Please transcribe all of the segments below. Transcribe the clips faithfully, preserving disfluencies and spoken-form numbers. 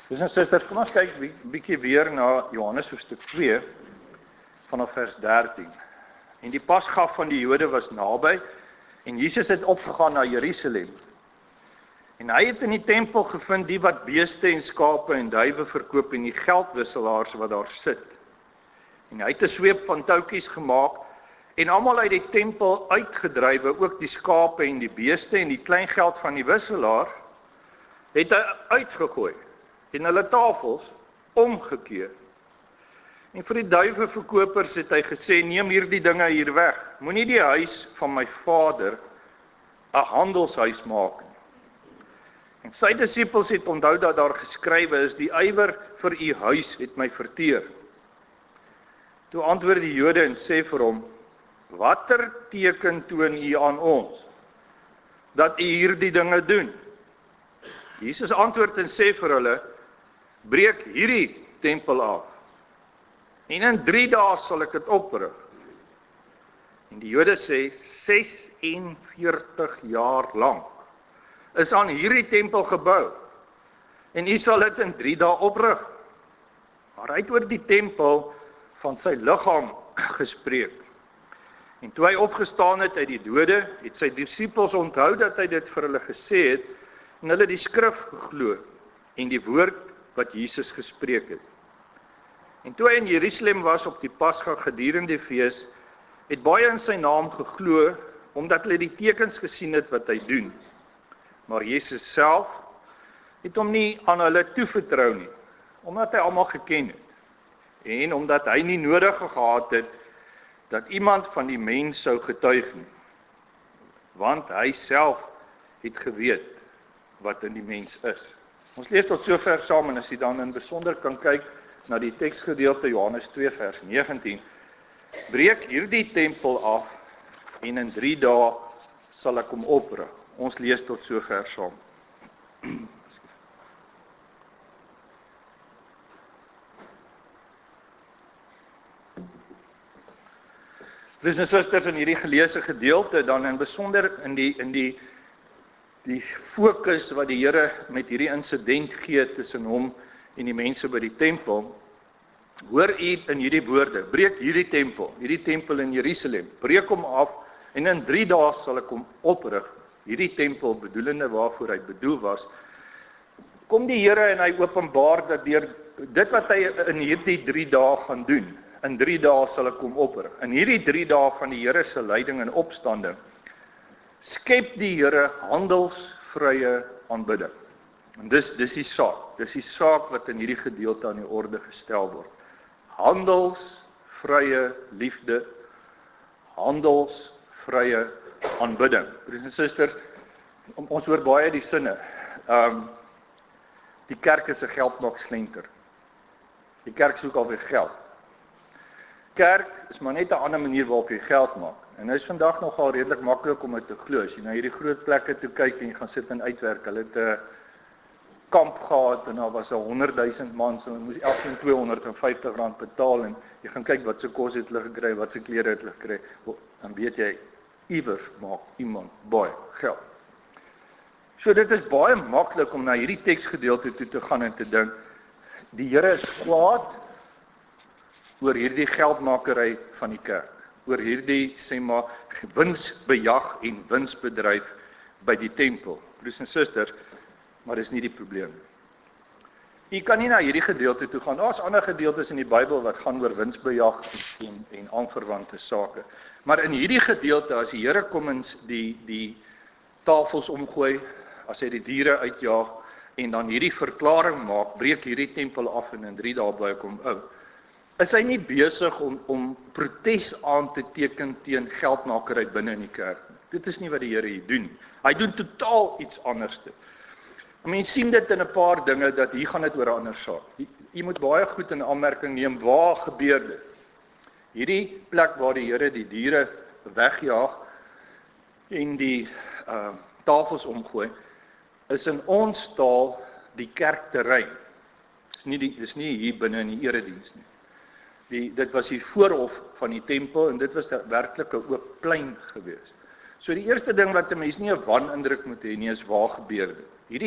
Dus en susters, kom ons kyk 'n bietjie weer na Johannes hoofstuk twee vanaf vers dertien. En die Pasga van die Jode was naby en Jesus het opgegaan na Jerusalem. En hy het in die tempel gevind die wat beeste en skape en duwe verkoop en die geldwisselaars wat daar sit. En hy het 'n sweep van touwtjies gemaak en almal uit die tempel uitgedrywe, ook die skape en die beeste en die kleingeld van die wisselaars, het hy uitgegooi en hulle tafels omgekeer. En vir die duiweverkopers het hy gesê, neem hierdie dinge hier weg. Moenie die huis van my Vader 'n handelshuis maak nie. En sy disippels het onthou dat daar geskrywe is, die ywer vir u huis het my verteer. Toe antwoord die Jode en sê vir hom, watter teken toon u aan ons, dat u hierdie dinge doen? Jesus antwoord en sê vir hulle, breek hierdie tempel af, en in drie dae sal ek dit oprig. En die Jode sê, ses en veertig jaar lank is aan hierdie tempel gebou, en u sal dit in drie dae oprig. Maar hy het oor die tempel van sy liggaam gespreek. En toe hy opgestaan het uit die dode, het sy disippels onthou dat hy dit vir hulle gesê het, en hulle die skrif geglo, en die woord wat Jesus gespreek het. En toe hy in Jerusalem was op die Pasga gedurende die fees, het baie in sy naam geglo, omdat hulle die tekens gesien het wat hy doen. Maar Jesus self het hom nie aan hulle toevertrou nie, omdat hy almal geken het, en omdat hy nie nodig gehad het, dat iemand van die mens sou getuig nie, want hy self het geweet wat in die mens is. Ons lees tot sover saam, en as jy dan in besonder kan kyk na die teksgedeelte Johannes twee vers negentien, breek hierdie tempel af, en in drie dae sal ek hom oprig. Ons lees tot sover saam. Dis en susters, in hierdie geleesde gedeelte, dan in besonder in die in die die fokus wat die Here met hierdie insident gee tussen hom en die mense by die tempel, hoor u in hierdie woorde, breek hierdie tempel, hierdie tempel in Jerusalem, breek hom af, en in drie dae sal ek hom oprig. Hierdie tempel, bedoelende waarvoor hy bedoel was, kom die Here en hy openbaar dat deur dit wat hy in hierdie drie dae gaan doen, in drie dae sal ek hom oprig. In hierdie drie dae van die Here se lyding en opstanding, skep die Here handelsvrye aanbidding. En dis dis die saak, dis die saak wat in hierdie gedeelte aan die orde gestel word. Handelsvrye liefde, handelsvrye aanbidding. Broers en susters, ons hoor baie die sinne. Um, die kerk is 'n geldmaakslenter. Die kerk soek alweer geld. Kerk is maar net 'n ander manier waarop jy geld maak. En dit is vandag nogal redelik maklik om dit te glo. As jy na hierdie groot plekke toe kyk en jy gaan sit en uitwerk, hulle het 'n kamp gehad en daar was 'n honderdduisend mans en hulle moes elkeen tweehonderdvyftig rand betaal en jy gaan kyk wat se kos het hulle gekry, wat se klere het hulle gekry, dan weet jy, iewers maak iemand baie geld. So dit is baie maklik om na hierdie teksgedeelte toe te gaan en te dink, die Here is kwaad oor hierdie geldmakery van die kerk, oor hierdie, sê maar, winsbejag en winsbedryf by die tempel. Broers en susters, maar dis nie die probleem. Jy kan nie na hierdie gedeelte toe gaan. Daar's ander gedeeltes in die Bybel wat gaan oor winsbejag en en aanverwante sake. Maar in hierdie gedeelte, as die Here kom en die die tafels omgooi, as hy die diere uitjaag en dan hierdie verklaring maak, breek hierdie tempel af en in drie dae bou ek hom ou, is hy nie besig om om protes aan te teken teen geldmakery binne in die kerk. Dit is nie wat die Here hier doen. Hy doen totaal iets anders. Mens sien dit in 'n paar dinge, dat hier gaan dit oor 'n ander saak. Jy, jy moet baie goed in aanmerking neem, waar gebeur dit? Hierdie plek waar die Here die diere wegjaag en die uh, tafels omgooi, is in ons taal die kerkterrein. Dis nie die, dis nie hier binne in die erediens nie. Die, dit was die voorhof van die tempel en dit was 'n werklike oop plein gewees. So die eerste ding wat 'n mens nie 'n wanindruk moet hê nie, is waar gebeur dit. Hierdie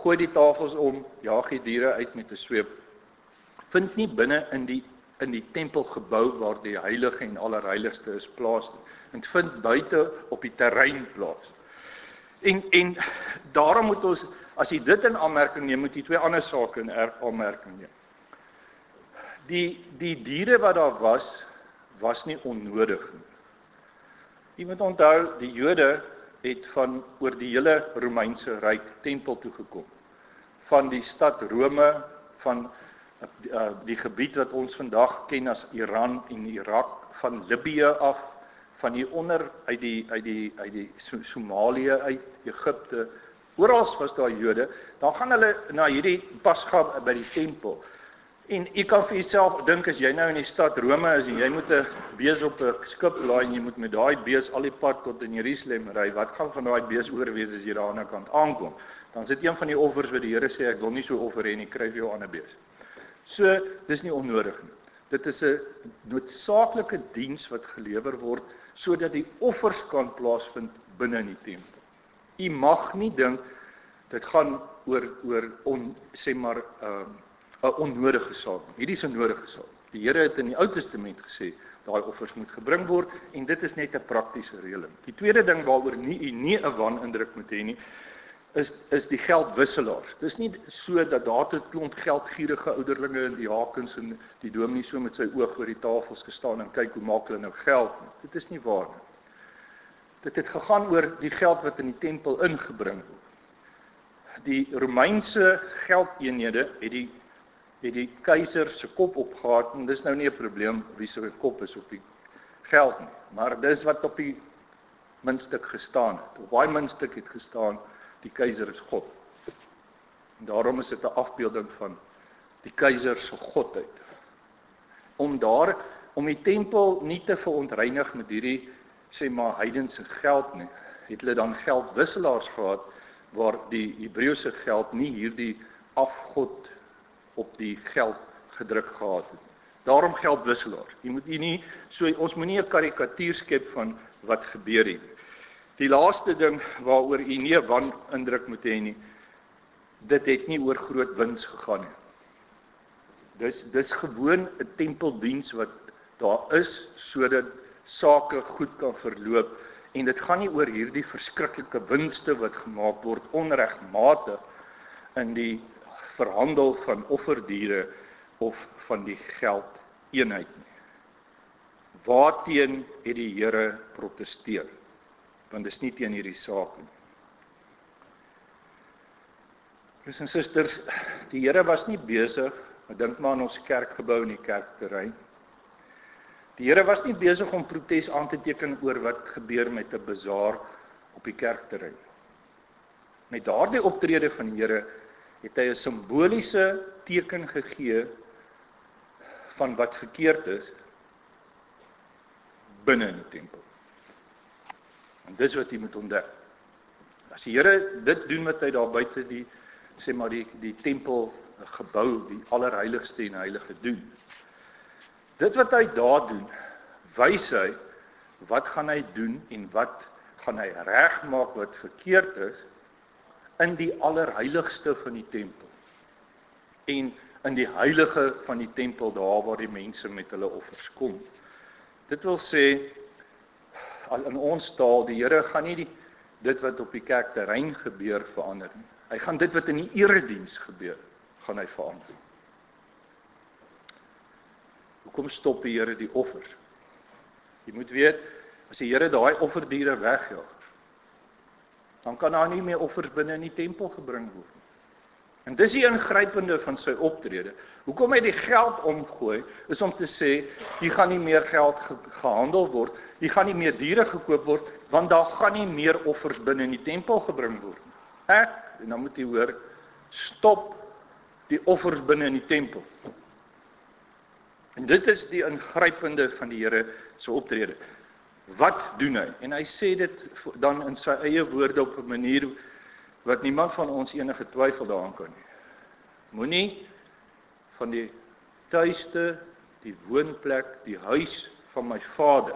gooi die tafels om, jaag die diere uit met 'n sweep. Vind nie binne in die in die tempelgebou waar die heilige en allerheiligste is plaas nie. En vind buite op die terrein plaas. En en daarom moet ons, as jy dit in aanmerking neem, moet jy twee ander sake in aanmerking neem. Die die diere wat daar was, was nie onnodig nie. Jy moet onthou, die Jode het van oor die hele Romeinse ryk tempel toe gekom. Van die stad Rome, van uh, die gebied wat ons vandag ken as Iran en Irak, van Libië af, van hier onder uit die uit die uit die Somalië uit, Egipte, oral was daar Jode. Dan gaan hulle na hierdie Pasga by die tempel. En jy kan vir jouself dink, as jy nou in die stad Rome is en jy moet 'n bees op 'n skip laai en jy moet met daai bees al die pad tot in Jerusalem ry, wat gaan van daai bees oorwees as jy daar aan die ander kant aankom? Dan sit een van die offers wat die Here sê, ek wil nie so offer hê nie, kry vir jou ander bees. So, dis nie onnodig nie. Dit is 'n noodsaaklike diens wat gelewer word, sodat die offers kan plaasvind binne in die tempel. U mag nie dink, dit gaan oor, oor on, sê maar, uh, 'n onnodige saak. Hierdie is 'n nodige saak. Die Here het in die Ou Testament gesê, daai offers moet gebring word, en dit is net 'n praktiese reëling. Die tweede ding waaroor nie u nie 'n wanindruk moet hê nie, is is die geldwisselaars. Dis nie so dat daar 'n klomp geldgierige ouderlinge in die hakens en die dominee so met sy oog oor die tafels gestaan en kyk hoe maak hulle nou geld. Dit is nie waar nie. Dit het gegaan oor die geld wat in die tempel ingebring word. Die Romeinse geldeenhede het die het die keiser se kop opgehaat, en dis nou nie 'n probleem wie se kop is op die geld nie, maar dis wat op die muntstuk gestaan het. Op daai muntstuk het gestaan, die keiser is God. En daarom is dit 'n afbeelding van die keiser se godheid. Om daar, om die tempel nie te verontreinig met hierdie, sê maar, heidense geld nie, het hulle dan geldwisselaars gehad, waar die Hebreëse geld nie hierdie afgod op die geld gedruk gehad het. Daarom geldwisselaars. Jy moet nie, so, ons moet nie 'n karikatuur skep van wat gebeur het. Die laaste ding waaroor u nie 'n wanindruk moet hê nie, dit het nie oor groot wins gegaan nie. Dis dis gewoon 'n tempeldiens wat daar is sodat sake goed kan verloop, en dit gaan nie oor hierdie verskriklike winste wat gemaak word onregmatig in die verhandel van offerdiere of van die geldeenheid nie. Waarteen het die Here protesteer? Want dis nie teen hierdie saak nie. Broers en susters, die Here was nie besig, ek dink maar aan ons kerkgebou in die kerkterrein. Die Here was nie besig om protes aan te teken oor wat gebeur met 'n bazaar op die kerkterrein. Met daardie optrede van die Here het hy 'n simboliese teken gegee van wat verkeerd is binne in die tempel. En dis wat jy moet ontdek. As die Here dit doen wat hy daar buite die, sê maar die, die tempel gebou, die allerheiligste en heilige doen. Dit wat hy daar doen, wys hy wat gaan hy doen en wat gaan hy regmaak wat verkeerd is in die allerheiligste van die tempel. En in die heilige van die tempel, daar waar die mense met hulle offers kom. Dit wil sê, al in ons taal, die Here gaan nie die, dit wat op die kerkterrein gebeur verander nie. Hy gaan dit wat in die erediens gebeur, gaan hy verander. Hoekom stop die Here die offers? Jy moet weet, as die Here daai offerdiere wegjaag, dan kan daar nie meer offers binne in die tempel gebring word. En dis die ingrypende van sy optrede. Hoekom hy die geld omgooi, is om te sê, hier gaan nie meer geld ge gehandel word, hier gaan nie meer diere gekoop word, want daar gaan nie meer offers binne in die tempel gebring word. Ek, en dan moet jy hoor, stop die offers binne in die tempel. En dit is die ingrypende van die Here se optrede. Wat doen hy? En hy sê dit dan in sy eie woorde op 'n manier wat niemand van ons enige twyfel daaraan kan hê. Moenie van die tuiste, die woonplek, die huis van my Vader,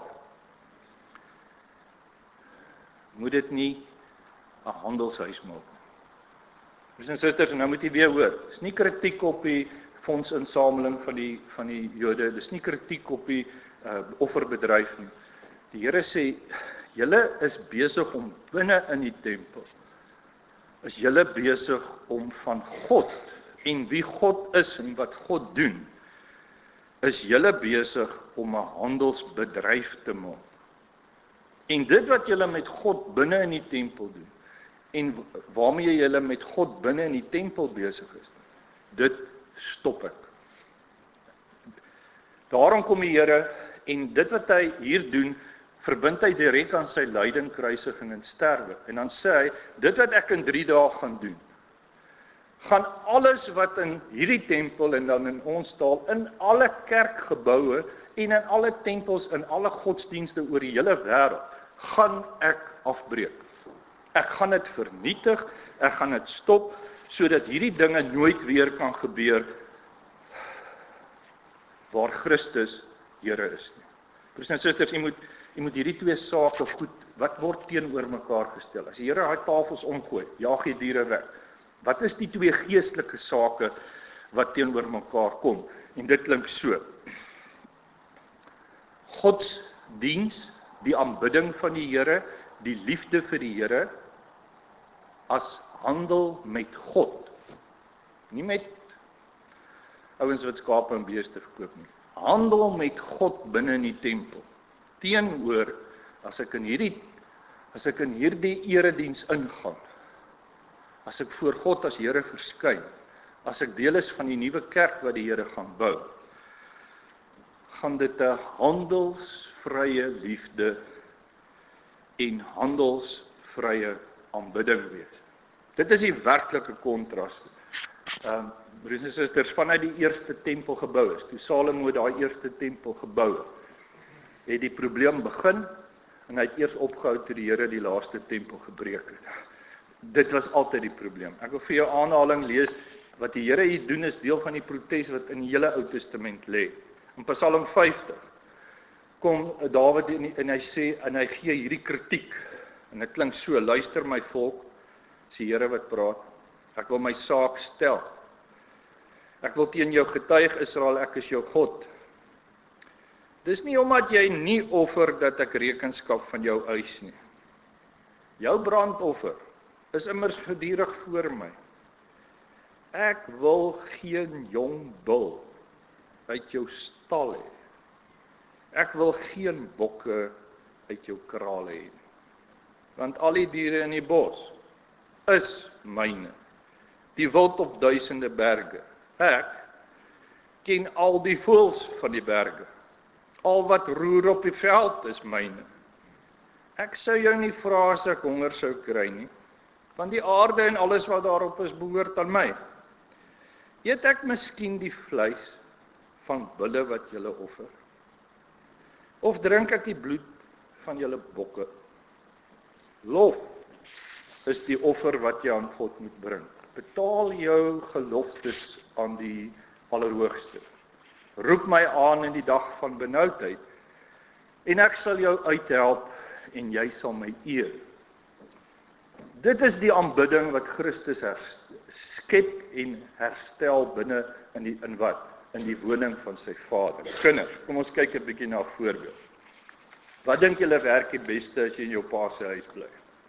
moet dit nie 'n handelshuis maak nie. Broers en susters, nou moet jy weer hoor, dis nie kritiek op die fondsinsameling van die van die Jode, dis nie kritiek op die uh, offerbedryf nie. Die Here sê, julle is besig om binne in die tempel, is julle besig om van God en wie God is en wat God doen, is julle besig om 'n handelsbedryf te maak. En dit wat julle met God binne in die tempel doen, en waarmee julle met God binne in die tempel besig is, dit stop ek. Daarom kom die Here, en dit wat hy hier doen, verbind hy direk aan sy lyding, kruisiging en sterwe. En dan sê hy, dit wat ek in drie dae gaan doen, gaan alles wat in hierdie tempel en dan in ons taal, in alle kerkgeboue en in alle tempels, in alle godsdienste oor die hele wêreld, gaan ek afbreek. Ek gaan dit vernietig, ek gaan dit stop, sodat hierdie dinge nooit weer kan gebeur waar Christus Here is nie. Broers en susters, jy moet, jy moet hierdie twee sake goed, wat word teenoor mekaar gestel? As die Here daai tafels omgooi, jaag die diere weg. Wat is die twee geestelike sake wat teenoor mekaar kom? En dit klink so. Godsdiens, die aanbidding van die Here, die liefde vir die Here, as handel met God. Nie met ouens wat skape en beeste verkoop nie. Handel met God binne in die tempel. Teenoor, as ek in hierdie, as ek in hierdie erediens ingaan, as ek voor God as Here verskyn, as ek deel is van die nuwe kerk wat die Here gaan bou, gaan dit 'n handelsvrye liefde en handelsvrye aanbidding wees. Dit is die werklike kontras. Ehm, broers en susters, vanuit die eerste tempel gebou is, toe Salomo daai eerste tempel gebou het, het die probleem begin, en hy het eers opgehou toe die Here die laaste tempel gebreek het. Dit was altyd die probleem. Ek wil vir jou aanhaling lees, wat die Here hier doen is deel van die protes wat in die hele Ou Testament lê. In Psalm vyftig kom Dawid en, en hy sê, en hy gee hierdie kritiek, en dit klink so, luister my volk, is die Here wat praat, ek wil my saak stel, ek wil teen jou getuig Israel, ek is jou God. Dis nie omdat jy nie offer dat ek rekenskap van jou eis nie. Jou brandoffer is immers gedurig voor my. Ek wil geen jong bul uit jou stal hê. Ek wil geen bokke uit jou kraal hê. Want al die diere in die bos is myne. Die wild op duisende berge. Ek ken al die voëls van die berge. Al wat roer op die veld is myne. Ek sou jou nie vra as ek honger sou kry nie, want die aarde en alles wat daarop is behoort aan my. Eet ek miskien die vleis van bulle wat julle offer? Of drink ek die bloed van julle bokke? Lof is die offer wat jy aan God moet bring. Betaal jou geloftes aan die Allerhoogste. Roep my aan in die dag van benoudheid, en ek sal jou uithelp, en jy sal my eer. Dit is die aanbidding wat Christus skep en herstel binne in die in wat? In die woning van sy Vader. Kinders, kom ons kyk 'n bietjie na 'n voorbeeld. Wat dink julle werk die beste as jy in jou pa se huis bly?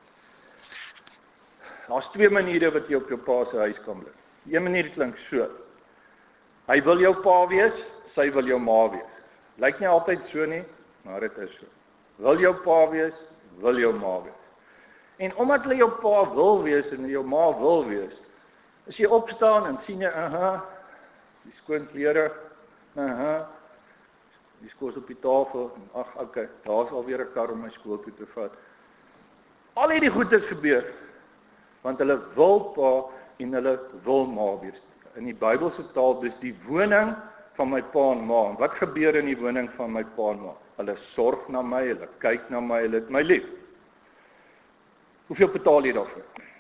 Daar's twee maniere wat jy op jou pa se huis kan bly. Een manier klink so. Hy wil jou pa wees, sy wil jou ma wees. Lyk nie altyd so nie, maar dit is so. Wil jou pa wees, wil jou ma wees. En omdat hulle jou pa wil wees en jou ma wil wees, as jy opstaan en sien jy, aha, die skoon klere, aha, die skos op die tafel, en ag, okay, daar's alweer 'n kar om my skool toe te vat. Al hierdie goed het gebeur, want hulle wil pa en hulle wil ma wees. In die Bybelse taal, dis die woning van my pa en ma. En wat gebeur in die woning van my pa en ma? Hulle sorg na my, hulle kyk na my, hulle het my lief. Hoeveel betaal jy daarvoor?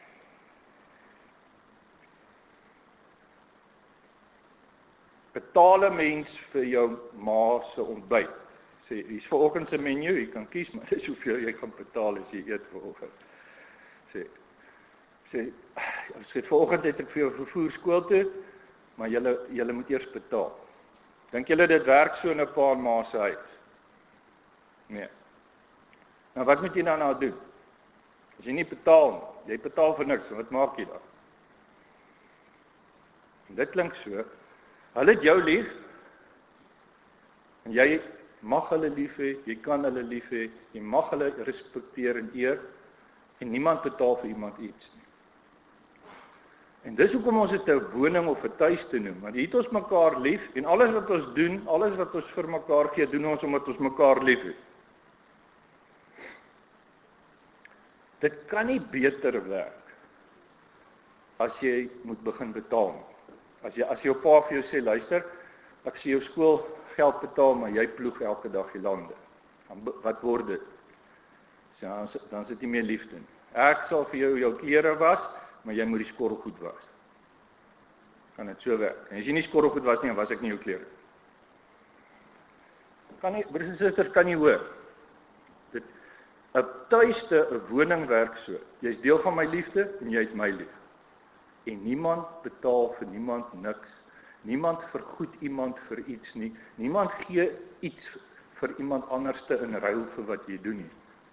Betaal 'n mens vir jou ma se ontbyt. Sê, hier's vanoggend se menu, jy kan kies, maar dis hoeveel jy gaan betaal as jy eet vanoggend. Sê, sê, As ek vanoggend het ek vir jou vervoer skool toe, maar julle julle moet eers betaal. Dink julle dit werk so in 'n paar ma se huis? Nee. Nou wat moet jy nou nou doen? As jy nie betaal nie, jy betaal vir niks, wat maak jy dan? En dit klink so, hulle het jou lief, en jy mag hulle lief hê, jy kan hulle lief hê, jy mag hulle respekteer en eer, en niemand betaal vir iemand iets nie. En dis hoekom ons dit 'n woning of 'n tuiste noem, want hier het ons mekaar lief, en alles wat ons doen, alles wat ons vir mekaar gee, doen ons omdat ons mekaar lief het. Dit kan nie beter werk as jy moet begin betaal. As jy as jou pa vir jou sê, luister, ek sê jou skool geld betaal, maar jy ploeg elke dag die lande. Dan, wat word dit? So, dan, dan is dit nie meer liefde nie. Ek sal vir jou jou klere was, maar jy moet die skorrelgoed was. Kan dit so werk? En as jy nie skorrelgoed was nie, dan was ek nie jou klere. Kan nie, broers en susters, kan nie hoor. Dit 'n tuiste, 'n woning werk so. Jy's deel van my liefde en jy het my lief. En niemand betaal vir niemand niks. Niemand vergoed iemand vir iets nie. Niemand gee iets vir iemand anderste in ruil vir wat jy doen nie.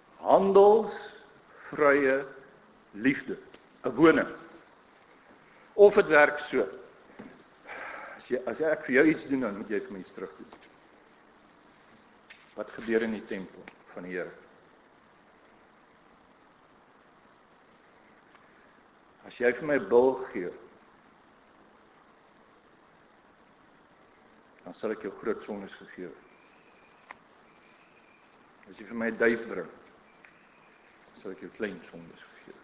Handelsvrye liefde. 'n Woning. Of dit werk so. As, jy, as ek vir jou iets doen, dan moet jy vir my iets terug doen. Wat gebeur in die tempel van die Here? As jy vir my 'n bil gee, dan sal ek jou groot sondes vergewe. As jy vir my 'n duif bring, dan sal ek jou klein sondes vergewe.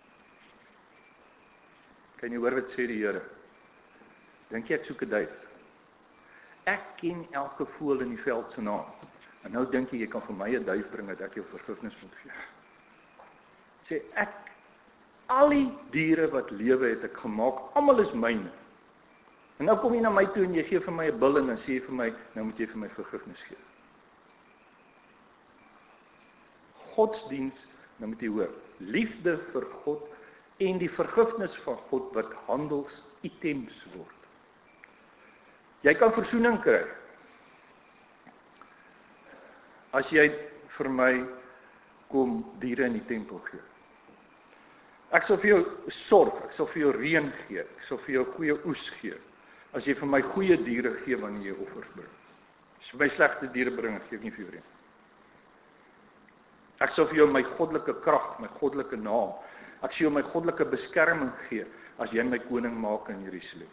Kan jy hoor wat sê die Here? Dink jy ek soek 'n duif? Ek ken elke voël in die veld se naam. En nou dink jy jy kan vir my 'n duif bring dat ek jou vergifnis moet gee. Sê ek al die diere wat lewe het ek gemaak, almal is myne. En nou kom jy na my toe en jy gee vir my 'n bil en dan sê jy vir my, nou moet jy vir my vergifnis gee. Godsdiens, nou moet jy hoor, liefde vir God en die vergifnis van God wat handelsitems word. Jy kan versoening kry. As jy vir my kom diere in die tempel gee. Ek sal vir jou sorg, ek sal vir jou reën gee, ek sal vir jou goeie oes gee, as jy vir my goeie diere gee wanneer jy offers bring. As jy my slegte diere bring, gee ek nie vir jou reën. Ek sal vir jou my goddelike krag, my goddelike naam, ek sal jou my goddelike beskerming gee, as jy my koning maak in Jerusalem.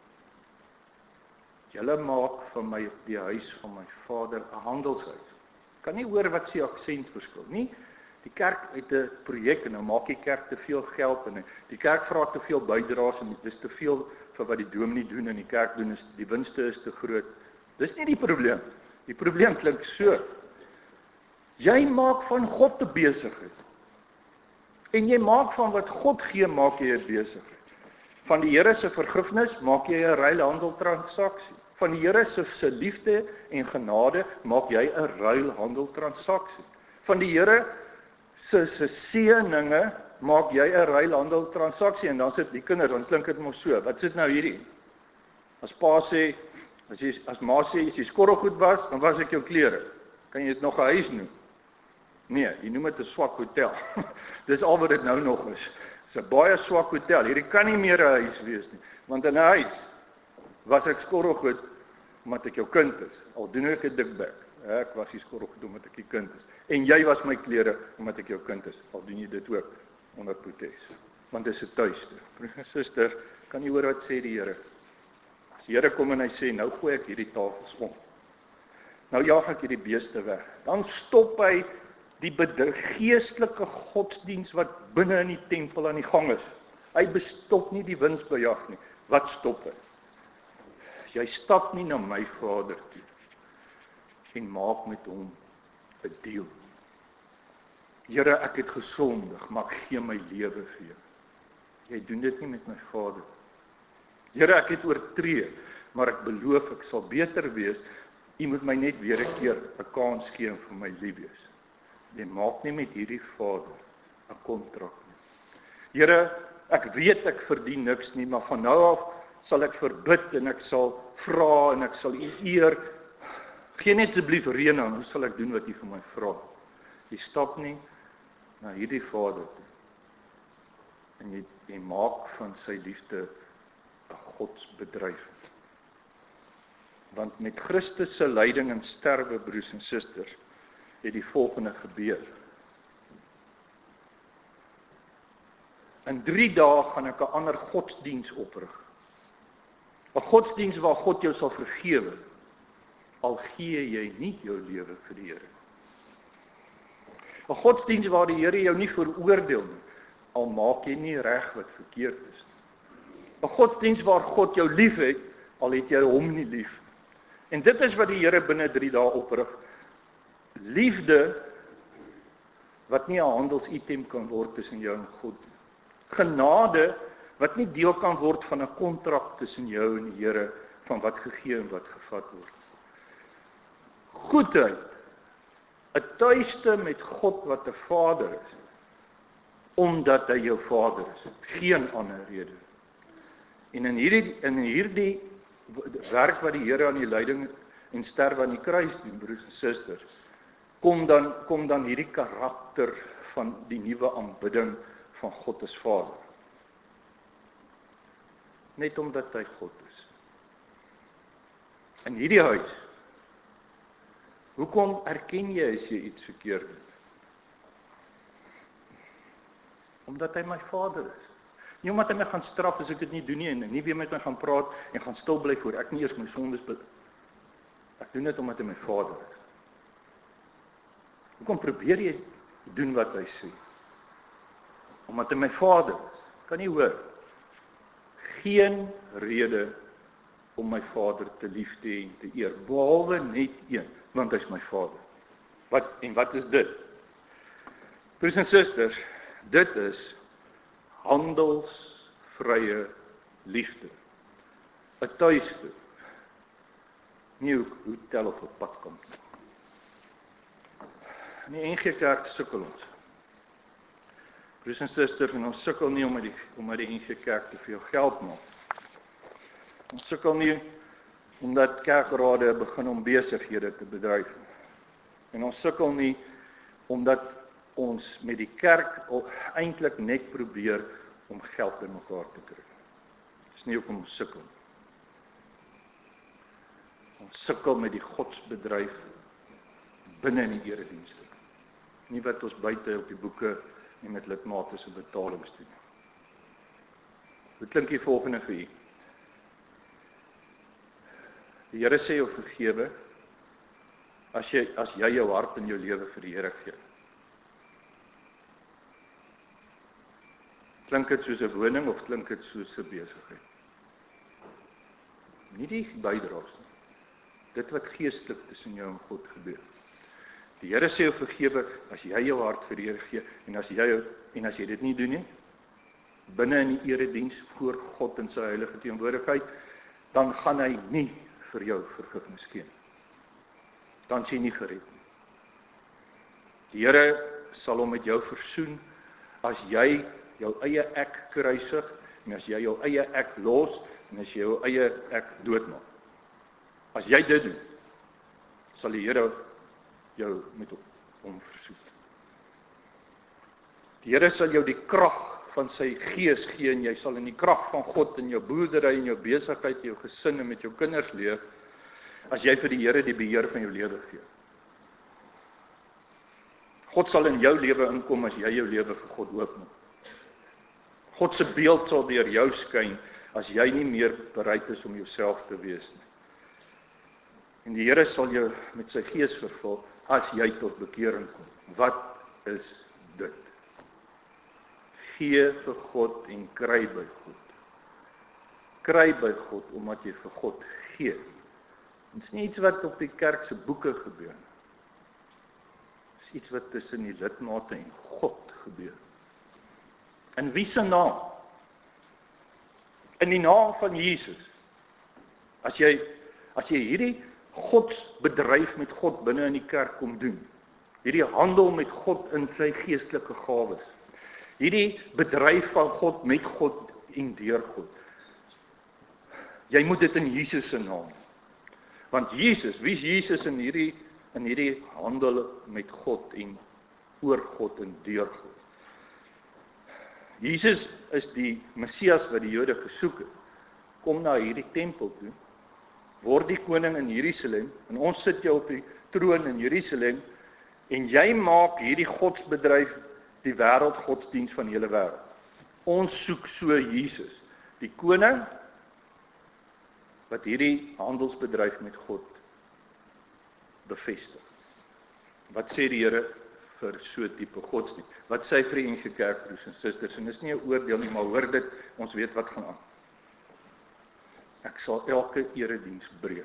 Julle maak van my die huis van my Vader 'n handelshuis. Kan nie hoor wat sy aksent verskil nie. Die kerk het 'n projek en nou maak die kerk te veel geld en die kerk vra te veel bydraes en dis te veel vir wat die dominee doen en die kerk doen, is die winste is te groot. Dis nie die probleem. Die probleem klink so. Jy maak van God 'n besigheid. En jy maak van wat God gee, maak jy 'n besigheid. Van die Here se vergifnis maak jy 'n ruilhandeltransaksie. Van die Here se se liefde en genade maak jy 'n ruilhandeltransaksie. Van die Here se se seëninge maak jy 'n ruilhandeltransaksie en dan sit die kinders, dan klink dit mos so. Wat sit nou hierdie? As pa sê, as jy as ma sê as jy skorrelgoed was, dan was ek jou klere. Kan jy dit nog 'n huis noem? Nee, jy noem dit 'n swak hotel. Dis al wat dit nou nog is. Dis 'n baie swak hotel. Hierdie kan nie meer 'n huis wees nie, want in 'n huis was ek skorrelgoed omdat ek jou kind is. Al doen ek 'n dik bek. Ek was nie skorrelgoed omdat ek jou kind is. En jy was my klere omdat ek jou kind is. Al doen jy dit ook onder protes. Want dis 'n tuiste. Suster, kan jy hoor wat sê die Here? As die Here kom en hy sê, nou gooi ek hierdie tafels om. Nou jaag ek hierdie beeste weg. Dan stop hy die geestelike godsdiens wat binne in die tempel aan die gang is. Hy bestop nie die winsbejag nie. Wat stop hy? Jy stap nie na my Vader toe en maak met hom 'n deal. Here, ek het gesondig, maar ek gee my lewe vir jou. Jy doen dit nie met my Vader. Here, ek het oortree, maar ek beloof ek sal beter wees. U moet my net weer 'n keer 'n kans gee en vir my lief wees. Jy maak nie met hierdie Vader 'n kontrak nie. Here, Ek weet ek verdien niks nie, maar van nou af sal ek verbid en ek sal vra en ek sal u eer. Gee net asseblief reën aan, hoe sal ek doen wat u vir my vra? Jy stap nie na hierdie Vader toe. En jy, jy maak van sy liefde 'n godsbedryf. Want met Christus se lyding en sterwe, broers en susters, het die volgende gebeur. In drie dae gaan ek 'n ander godsdiens oprig. 'n Godsdiens waar God jou sal vergewe, al gee jy nie jou lewe vir die Here. 'n Godsdiens waar die Here jou nie veroordeel nie, al maak jy nie reg wat verkeerd is. 'n Godsdiens waar God jou lief het, al het jy hom nie lief. En dit is wat die Here binne drie dae oprig. Liefde wat nie 'n handelsitem kan word tussen jou en God. Genade wat nie deel kan word van 'n kontrak tussen jou en die Here van wat gegee en wat gevat word. Goedheid, 'n tuiste met God wat 'n Vader is, omdat hy jou Vader is, geen ander rede. En in hierdie in hierdie werk wat die Here aan die lyding en sterwe aan die kruis doen, broers en susters, kom dan kom dan hierdie karakter van die nuwe aanbidding van God as Vader. Net omdat hy God is. In hierdie huis, hoekom erken jy as jy iets verkeerd doen? Omdat hy my Vader is. Nie omdat hy my gaan straf as ek dit nie doen nie, en nie weer met my gaan praat en gaan stil bly voor ek nie eers my sondes be... Ek doen dit omdat hy my Vader is. Hoekom probeer jy doen wat hy sê? Omdat hy my Vader is. Kan nie hoor. Geen rede om my Vader te lief te hê en te eer, behalwe net een, want hy is my Vader. Wat, en wat is dit? Broers en susters, dit is handelsvrye liefde. 'n Tuiste. Nie 'n hotel of 'n badkamp. In die N G Kerk sukkel ons. Broers en susters, en ons sukkel nie om die, om die N G Kerk te veel geld maak. Ons sukkel nie omdat kerkrade begin om besighede te bedryf. En ons sukkel nie omdat ons met die kerk eintlik net probeer om geld bymekaar te kry. Dis nie hoekom ons sukkel. Ons sukkel met die godsbedryf binne in die eredienste. Nie wat ons buite op die boeke en met lidmate se betalings doen. Dit klink die volgende vir u. Die Here sê jou vergewe as jy as jy jou hart en jou lewe vir die Here gee. Klink dit soos 'n woning of klink dit soos 'n besigheid? Nie die bydraes nie. Dit wat geestelik tussen jou en God gebeur. Die Here sê jou vergewe as jy jou hart vir die Here gee en as jy en as jy dit nie doen nie, binne in die erediens voor God in sy heilige teenwoordigheid, dan gaan hy nie vir jou vergifnis gee. Dan sien jy gered. Die Here sal hom met jou versoen as jy jou eie ek kruisig en as jy jou eie ek los en as jy jou eie ek doodmaak. As jy dit doen, sal die Here jou met hom versoen. Die Here sal jou die krag van sy gees gee en jy sal in die krag van God in jou boerdery en jou besigheid, jou gesin en met jou kinders leef, as jy vir die Here die beheer van jou lewe gee. God sal in jou lewe inkom as jy jou lewe vir God oopmaak. God se beeld sal deur jou skyn as jy nie meer bereid is om jouself te wees nie. En die Here sal jou met sy gees vervul as jy tot bekering kom. Wat is dit? Gee vir God en kry by God. Kry by God omdat jy vir God gee. Dit is nie iets wat op die kerk se boeke gebeur nie. Dit is iets wat tussen die lidmate en God gebeur. In wie se naam? In die naam van Jesus. As jy as jy hierdie godsbedryf met God binne in die kerk kom doen, hierdie handel met God in sy geestelike gawes, Hierdie bedryf van God, met God en deur God. Jy moet dit in Jesus se naam. Want Jesus, wie is Jesus in hierdie, in hierdie handel met God en oor God en deur God? Jesus is die Messias wat die Jode gesoek het. Kom na hierdie tempel toe, word die koning in Jerusalem, en ons sit jou op die troon in Jerusalem, en jy maak hierdie godsbedryf die wêreldgodsdienst van die hele wêreld. Ons soek so Jesus, die koning, wat hierdie handelsbedryf met God bevestig. Wat sê die Here vir so tipe godsdienst? Wat sê vir die N G Kerk, broers en susters? En dis nie 'n oordeel nie, maar hoor dit, ons weet wat gaan aan. Ek sal elke erediens breek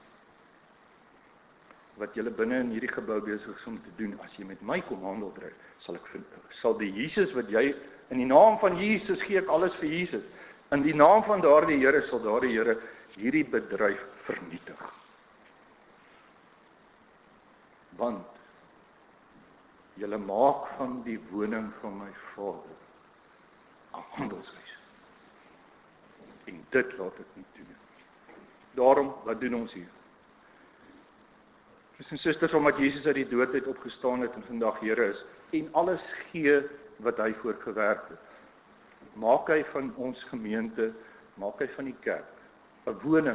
wat julle binne in hierdie gebou besig is om te doen. As jy met my kom handel dryf, sal ek vind, sal die Jesus wat jy, in die naam van Jesus gee ek alles vir Jesus, in die naam van daardie Here sal daardie Here hierdie bedryf vernietig. Want julle maak van die woning van my Vader 'n handelshuis. En dit laat ek nie toe. Daarom, wat doen ons hier? Broers en susters, omdat Jesus uit die dood uit opgestaan het en vandag Here is, en alles gee wat hy voorgewerk het, maak hy van ons gemeente, maak hy van die kerk 'n woning.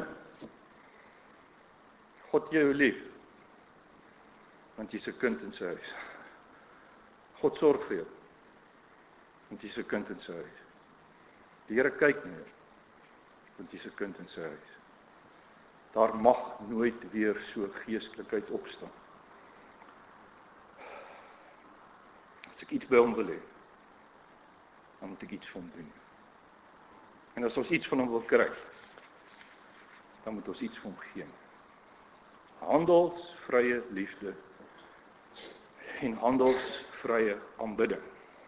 God jou lief, want jy's 'n kind in sy huis. God sorg vir jou, want jy's 'n kind in sy huis. Die Here kyk na jou, want jy's 'n kind in sy huis. Daar mag nooit weer so geestelikheid opstaan. As ek iets by hom wil hê, dan moet ek iets vir hom doen. En as ons iets van hom wil kry, dan moet ons iets vir hom gee. Handelsvrye liefde en handelsvrye aanbidding.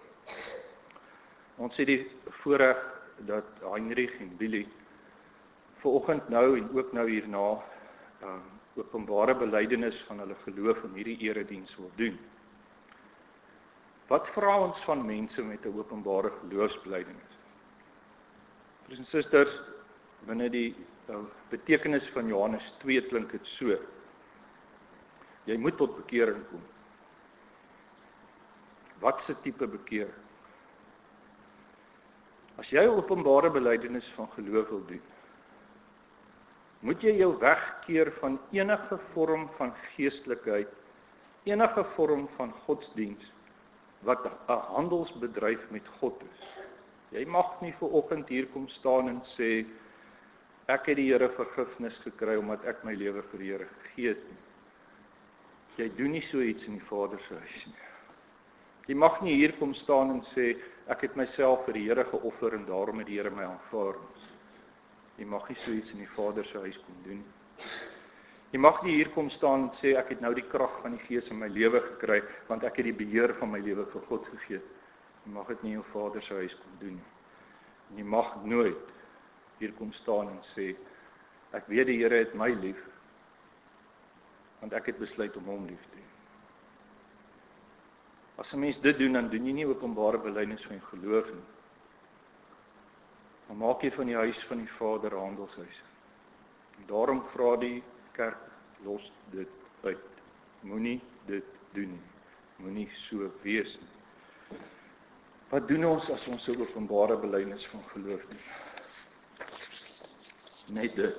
Ons sê die voorreg dat Heinrich en Billy vanoggend nou en ook nou hierna um, openbare belydenis van hulle geloof in hierdie erediens wil doen. Wat vra ons van mense met 'n openbare geloofsbelydenis? Broers en susters, binne die uh, betekenis van Johannes twee klink dit so: jy moet tot bekering kom. Wat se tipe bekering? As jy 'n openbare belydenis van geloof wil doen, moet jy jou wegkeer van enige vorm van geestelikheid, enige vorm van godsdiens wat 'n handelsbedryf met God is. Jy mag nie vir oggend hier kom staan en sê ek het die Here vergifnis gekry omdat ek my lewe vir die Here gegee het nie. Jy doen nie so iets in die Vader se huis nie. Jy mag nie hier kom staan en sê ek het myself vir die Here geoffer en daarom het die Here my aanvaar. Jy mag nie so iets in die Vader se huis kom doen. Jy mag nie hier kom staan en sê ek het nou die krag van die Gees in my lewe gekry want ek het die beheer van my lewe vir God gegee. Jy mag dit nie in jou Vader se huis kom doen. En jy mag nooit hier kom staan en sê ek weet die Here het my lief want ek het besluit om hom lief te hê. As 'n mens dit doen, dan doen jy nie openbare belydenis van geloof nie. Dan maak jy van die huis van die Vader 'n handelshuis. En daarom vra die kerk, los dit uit. Moenie dit doen nie. Moenie so wees nie. Wat doen ons as ons 'n openbare belydenis van geloof doen? Net dit.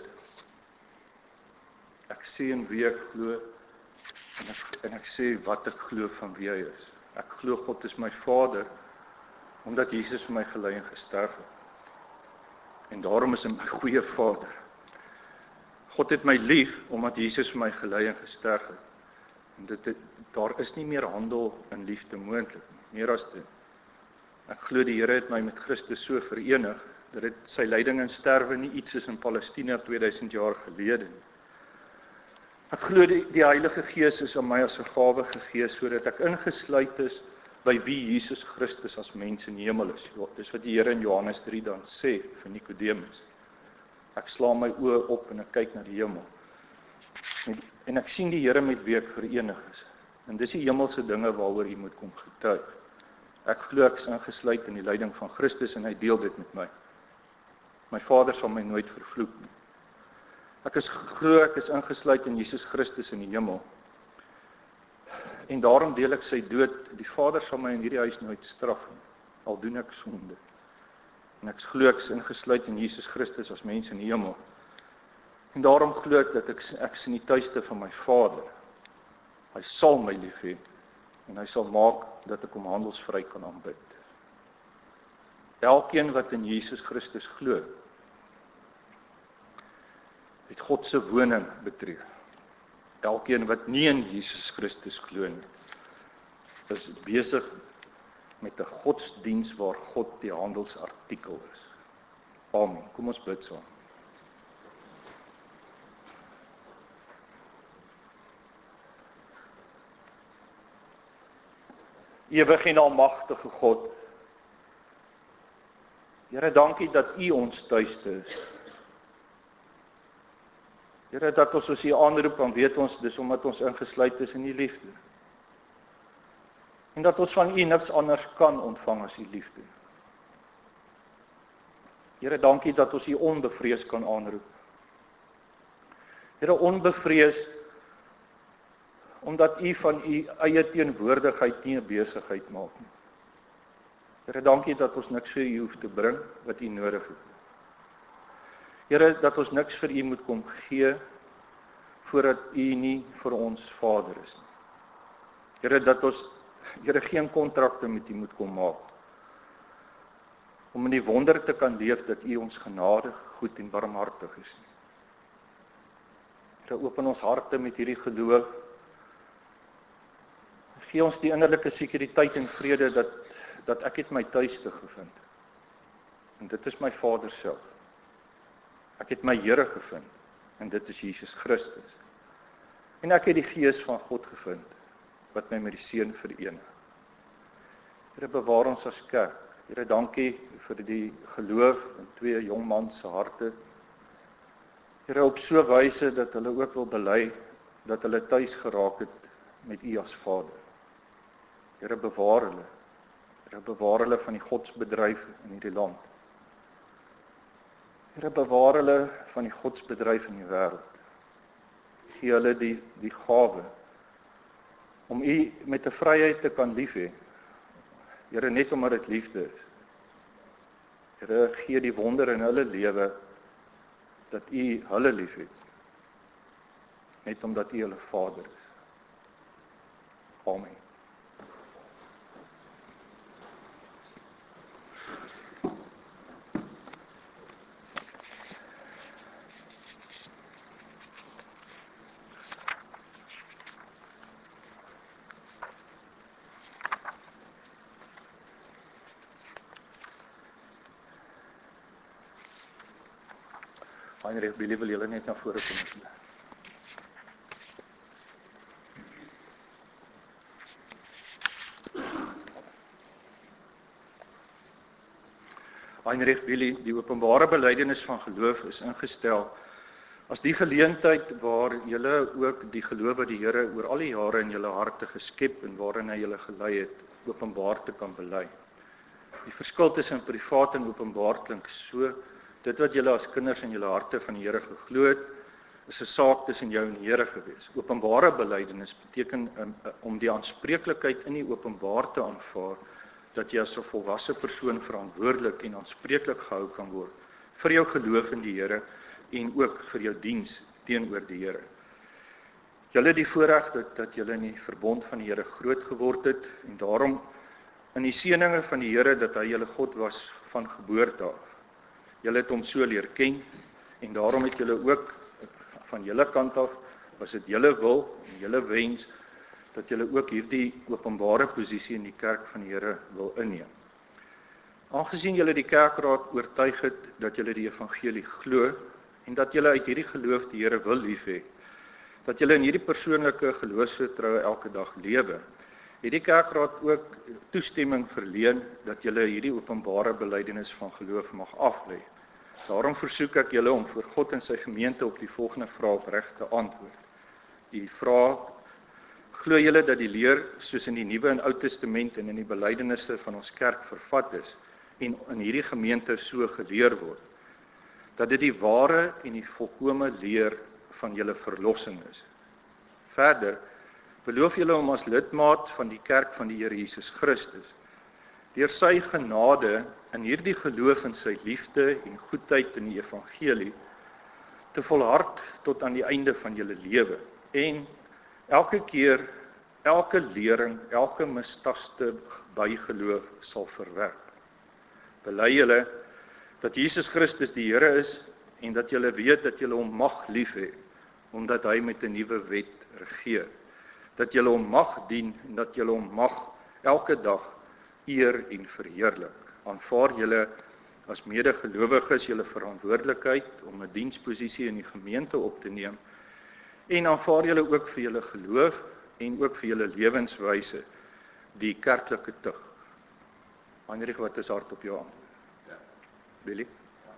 Ek sê in wie ek glo en ek, en ek sê wat ek glo van wie hy is. Ek glo God is my Vader omdat Jesus vir my gelei en gesterf het. En daarom is hy my goeie Vader. God het my lief omdat Jesus vir my gelei en gesterf het. En dit het, daar is nie meer handel in liefde moontlik nie, meer as dit. Ek glo die Here het my met Christus so verenig dat dit sy lyding en sterwe nie iets is in Palestina tweeduisend jaar gelede nie. Ek glo die, die Heilige Gees is aan my as 'n gawe gegee sodat ek ingesluit is by wie Jesus Christus as mens in die hemel is. Dis wat die Here in Johannes drie dan sê vir Nikodemus. Ek slaan my oë op en ek kyk na die hemel. En, en ek sien die Here met wie ek verenig is. En dis die hemelse dinge waaroor jy moet kom getuig. Ek glo ek is ingesluit in die leiding van Christus en hy deel dit met my. My Vader sal my nooit vervloek nie. Ek is glo ek is ingesluit in Jesus Christus in die hemel. En daarom deel ek sy dood. Die Vader sal my in hierdie huis nooit straf nie, al doen ek sonde. En ek glo ek is ingesluit in Jesus Christus as mens in die hemel. En daarom glo ek dat ek, ek is in die tuiste van my Vader. Hy sal my lief hê en hy sal maak dat ek hom handelsvry kan aanbid. Elkeen wat in Jesus Christus glo, het God se woning betree. Elkeen wat nie in Jesus Christus glo nie, is besig met 'n godsdiens waar God die handelsartikel is. Amen. Kom ons bid saam. Ewige en almagtige God, Here, dankie dat U ons tuiste is. Here, dat ons as U aanroep, dan weet ons dis omdat ons ingesluit is in U liefde. En dat ons van U niks anders kan ontvang as U liefde. Here, dankie dat ons U onbevrees kan aanroep. Here, onbevrees omdat U van U eie teenwoordigheid nie 'n besigheid maak nie. Here, dankie dat ons niks vir U hoef te bring wat U nodig het. Here, dat ons niks vir U moet kom gee voordat U nie vir ons Vader is nie. Here, dat ons Here geen kontrakte met U moet kom maak. Om in die wonder te kan leef dat U ons genadig, goed en barmhartig is nie. Here, open ons harte met hierdie geloof. Gee ons die innerlike sekuriteit en vrede dat dat ek het my tuiste gevind. En dit is my Vader self. Ek het my Here gevind en dit is Jesus Christus. En ek het die Gees van God gevind wat my met die Seun verenig. Here, bewaar ons as kerk. Here, dankie vir die geloof in twee jong mans se harte. Here, op so 'n wyse dat hulle ook wil bely dat hulle tuis geraak het met U as Vader. Here, bewaar hulle. Here, bewaar hulle van die godsbedryf in hierdie land. Here, bewaar hulle van die godsbedryf in die wêreld. Gee hulle die die gawe om U met 'n vryheid te kan lief hê. Here, net omdat dit liefde is. Here, gee die wonder in hulle lewe dat U hulle liefhet. Net omdat U hulle Vader is. Amen. Heinrich, Billy wil julle net na vore kom. Heinrich, Billy, die openbare belydenis van geloof is ingestel as die geleentheid waar julle ook die geloof wat die Here oor al die jare in julle harte geskep en waarin hy julle gelei het, openbaar te kan bely. Die verskil tussen privaat en openbaar klink so. Dit wat julle as kinders in julle harte van die Here geglo het, is 'n saak tussen jou en die Here gewees. Openbare belydenis beteken um, om die aanspreeklikheid in die openbaar te aanvaar, dat jy as 'n volwasse persoon verantwoordelik en aanspreeklik gehou kan word vir jou geloof in die Here en ook vir jou diens teenoor die Here. Julle het die voorreg dat, dat julle in die verbond van die Here groot geword het en daarom in die seëninge van die Here dat hy julle God was van geboorte af. Julle het hom so leer ken en daarom het julle ook van julle kant af, was dit julle wil en julle wens dat julle ook hierdie openbare posisie in die kerk van die Here wil inneem. Aangesien julle die kerkraad oortuig het dat julle die evangelie glo en dat julle uit hierdie geloof die Here wil lief hê, dat julle in hierdie persoonlike geloofsvertroue elke dag lewe, het die kerkraad ook toestemming verleen dat julle hierdie openbare belydenis van geloof mag aflê. Daarom versoek ek julle om voor God en sy gemeente op die volgende vrae opreg te antwoord. Die vraag: Glo julle dat die leer soos in die Nuwe en Ou Testament en in die belydenisse van ons kerk vervat is en in hierdie gemeente so geleer word, dat dit die ware en die volkome leer van julle verlossing is. Verder, beloof julle om as lidmaat van die kerk van die Here Jesus Christus, deur sy genade in hierdie geloof in sy liefde en goedheid in die evangelie, te volhard tot aan die einde van julle lewe en elke keer, elke lering, elke mistaste bygeloof sal verwerp. Bely julle dat Jesus Christus die Here is en dat julle weet dat julle hom mag lief hê, omdat hy met 'n nuwe wet regeer. Dat julle hom mag dien en dat julle hom mag elke dag eer en verheerlik. Aanvaar julle as medegelowiges julle verantwoordelikheid om 'n diensposisie in die gemeente op te neem en aanvaar julle ook vir julle geloof en ook vir julle lewenswyse die kerklike tug. Heinrich, wat is hard op jou aan? Ja. Billy? Ja.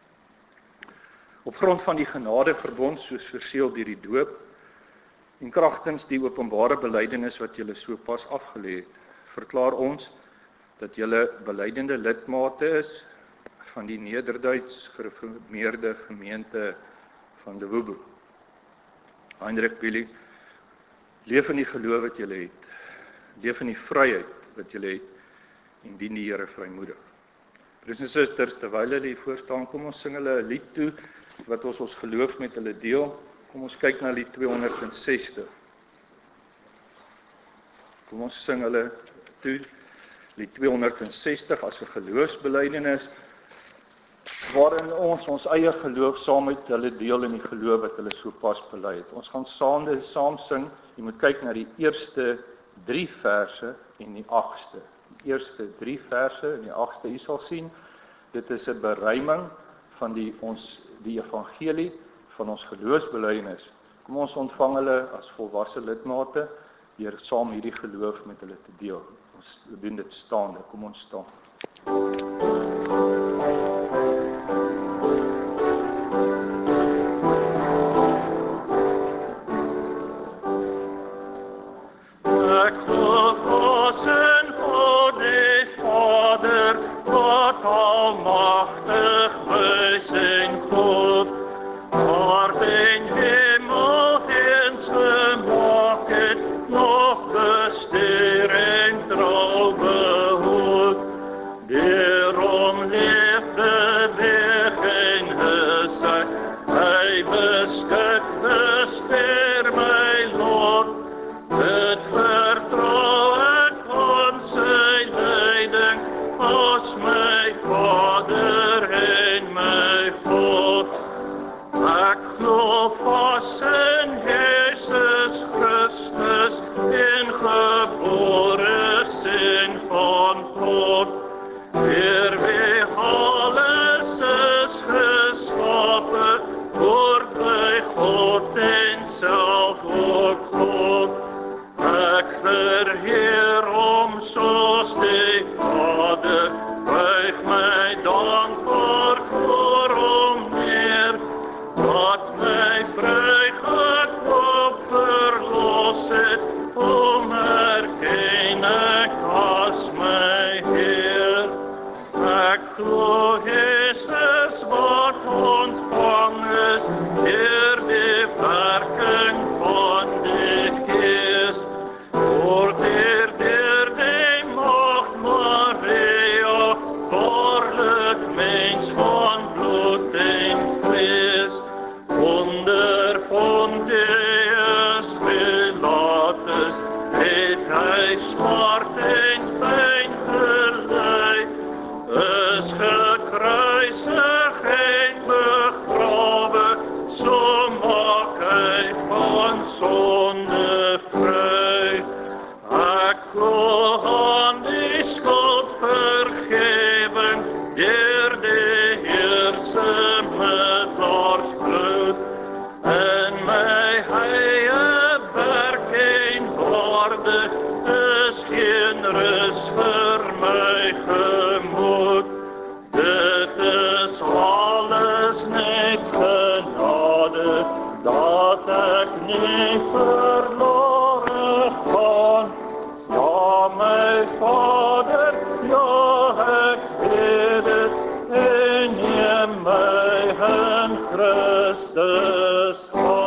Op grond van die genadeverbond soos verseël deur die doop en kragtens die openbare belydenis wat julle so pas afgelê het, verklaar ons dat julle belydende lidmate is van die Nederduits gereformeerde gemeente van Lewobo. Heinrich, Billy, leef in die geloof wat julle het, leef in die vryheid wat julle het en dien die Here vrymoedig. Broers en susters, terwyl hulle hier voor staan, kom ons sing hulle 'n lied toe wat ons ons geloof met hulle deel. Kom ons kyk na lied tweehonderdsestig. Kom ons sing hulle toe lied tweehonderdsestig as 'n geloofsbelydenis waarin ons ons eie geloof saam met hulle deel in die geloof wat hulle so pas bely het. Ons gaan saam saam sing. Jy moet kyk na die eerste drie verse en die agste. Die eerste drie verse en die agste, jy sal sien, dit is 'n beryming van die ons die evangelie van ons geloofsbelydenis. Kom ons ontvang hulle as volwasse lidmate deur saam hierdie geloof met hulle te deel. Ons doen dit staande. Kom ons staan. Ek glo God en God die Vader, God almagtig, wys en God, aard en hemel eens gemaak het, nog bestuur en trouw behoed. Daarom leef, beweeg en is hy, hy beskik, bestuur my lot. Dit vertrou ek aan sy leiding, as my Vader en my God. Ek glo vas in Jesus Christus, en gebore seun van God, deur wie alles is geskape, word by God en self ook God. Ek verheer hom soos die Vader, buig my dankbaar voor hom neer, wat my vrygekoop verlos het, om erken ek as my Heer. Ek glo Jesus wat ontvang is, deur die werking van die Gees, word hier deur die maagd Maria, waarlik mens van bloed en vlees, onder Pontius Pilatus, het hy smart en pyn gely, is gekruisig en begrawe, so maak hy van sonde vry. Ek glo aan die skuldvergewing, deur die Heer se middelaars in my eie werk en waarde is geen rus vir my gemoed. Dit is alles net genade, dat ek nie verlore God.